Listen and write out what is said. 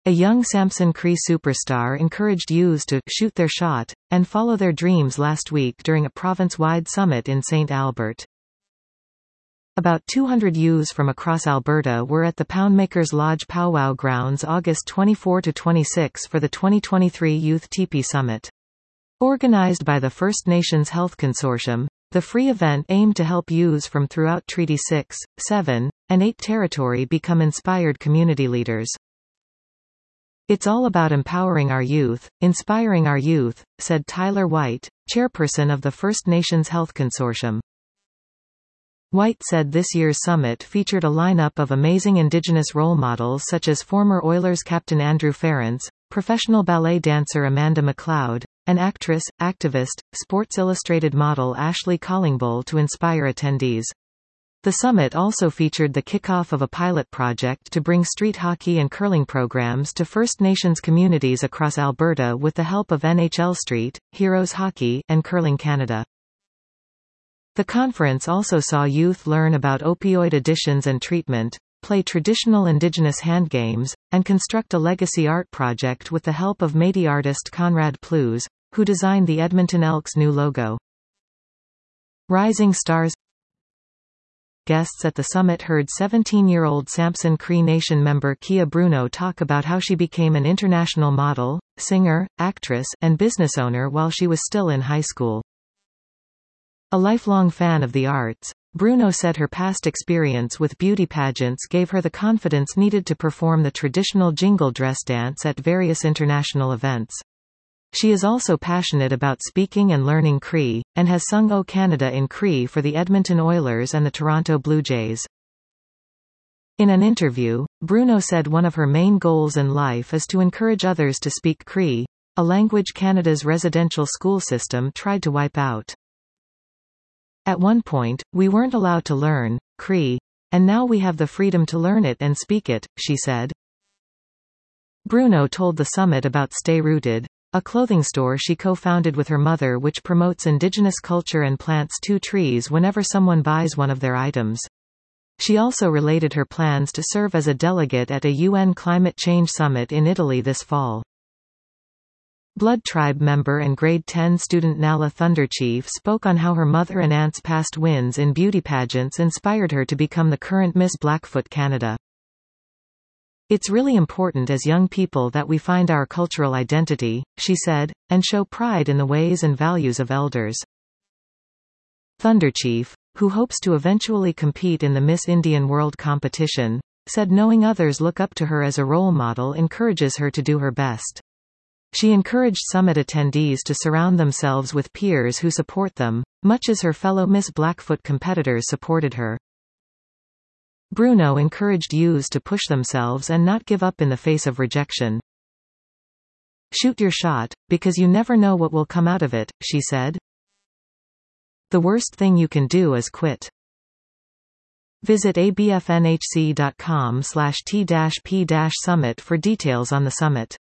A young Samson Cree superstar encouraged youths to shoot their shot and follow their dreams last week during a province-wide summit in St. Albert. About 200 youths from across Alberta were at the Poundmakers Lodge Powwow Grounds August 24–26 for the 2023 Youth Teepee Summit. Organized by the First Nations Health Consortium, the free event aimed to help youths from throughout Treaty 6, 7, and 8 territory become inspired community leaders. "It's all about empowering our youth, inspiring our youth," said Tyler White, chairperson of the First Nations Health Consortium. White said this year's summit featured a lineup of amazing Indigenous role models such as former Oilers captain Andrew Ference, professional ballet dancer Amanda McLeod, and actress, activist, Sports Illustrated model Ashley Collingbull to inspire attendees. The summit also featured the kickoff of a pilot project to bring street hockey and curling programs to First Nations communities across Alberta with the help of NHL Street, Heroes Hockey, and Curling Canada. The conference also saw youth learn about opioid addictions and treatment, play traditional Indigenous hand games, and construct a legacy art project with the help of Métis artist Conrad Plews, who designed the Edmonton Elks' new logo. Rising stars. Guests at the summit heard 17-year-old Samson Cree Nation member Kia Bruno talk about how she became an international model, singer, actress, and business owner while she was still in high school. A lifelong fan of the arts, Bruno said her past experience with beauty pageants gave her the confidence needed to perform the traditional jingle dress dance at various international events. She is also passionate about speaking and learning Cree, and has sung O Canada in Cree for the Edmonton Oilers and the Toronto Blue Jays. In an interview, Bruno said one of her main goals in life is to encourage others to speak Cree, a language Canada's residential school system tried to wipe out. "At one point, we weren't allowed to learn Cree, and now we have the freedom to learn it and speak it," she said. Bruno told the summit about Stay Rooted, a clothing store she co-founded with her mother which promotes Indigenous culture and plants 2 trees whenever someone buys one of their items. She also related her plans to serve as a delegate at a UN climate change summit in Italy this fall. Blood Tribe member and grade 10 student Nala Thunderchief spoke on how her mother and aunt's past wins in beauty pageants inspired her to become the current Miss Blackfoot Canada. "It's really important as young people that we find our cultural identity," she said, "and show pride in the ways and values of elders." Thunderchief, who hopes to eventually compete in the Miss Indian World competition, said knowing others look up to her as a role model encourages her to do her best. She encouraged summit attendees to surround themselves with peers who support them, much as her fellow Miss Blackfoot competitors supported her. Bruno encouraged youths to push themselves and not give up in the face of rejection. "Shoot your shot, because you never know what will come out of it," she said. "The worst thing you can do is quit." Visit abfnhc.com/t-p-summit for details on the summit.